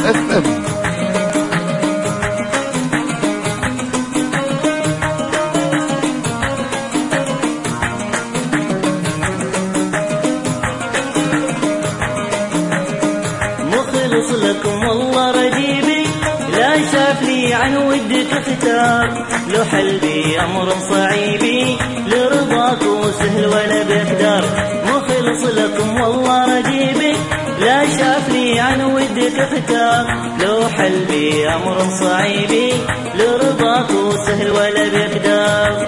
FM. مخلص لكم والله رجيبي، لا شاف لي عن ودك اختار، لو حلبي أمر صعيبي لرضاك وسهل ولا بقدر. مخلص لكم والله رجيبي، لا شاف لي عن ودك اختار، لو حلبي أمر صعيبي لرضاك وسهل ولا بقدر.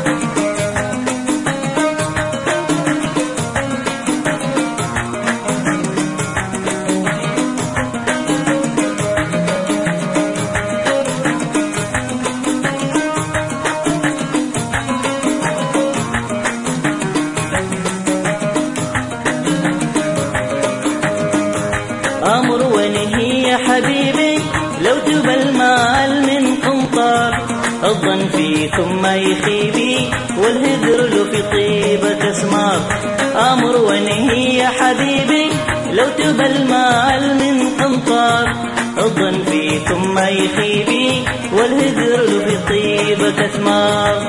أمر ونهي يا حبيبي، لو تبى المال من قنطار، الظن فيكم ما يخيبي والهدر له في طيبك اسمار. أمر ونهي يا حبيبي، لو تبى المال من قنطار، الظن فيكم ما يخيبي والهدر له في طيبك اسمار.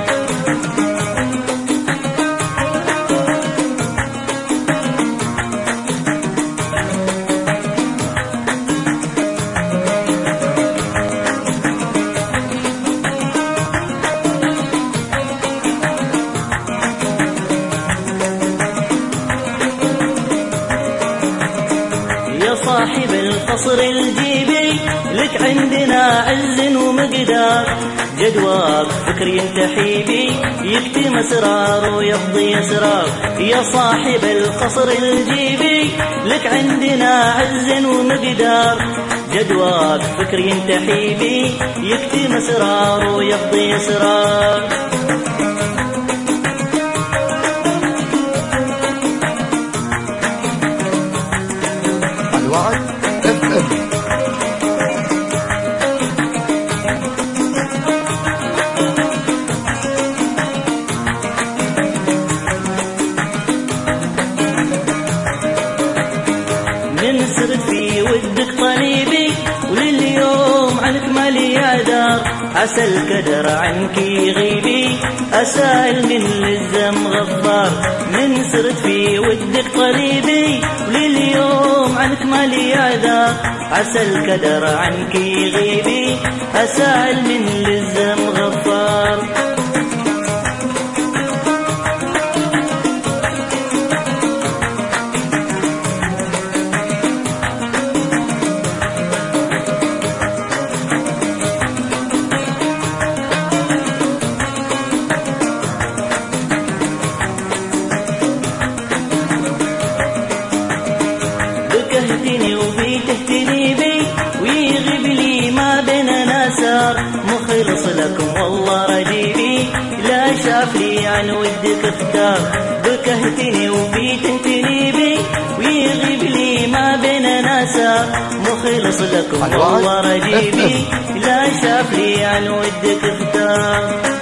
صاحب القصر الجيبي، لك عندنا عز ومقدار، جدواك فكر ينتحي بي يكتم اسرار ويفضي اسرار. يا صاحب القصر الجيبي، لك عندنا عز ومقدار، جدواك فكر ينتحي بي يكتم اسرار ويفضي اسرار. الوعد FM. من سرت في ودك طليبي ولليوم عنك مالي اعذار، عسى القدر عنك يغيبي اسائل من للزم غفار. من سرت في ودك طليبي ولليوم عنك مالي اعذار، عسى القدر عنك يغيبي اسائل من للزم غفار. تهتني وبي تهتني بي ويغيب لي ما بيننا سار. مخلص لكم والله رجيبي، لا شاف لي عن ودك اختار، بكهتني وبي تهتني بي ويغيب لي ما بيننا سار. مخلص لكم والله رجيبي، لا شاف لي عن ودك اختار.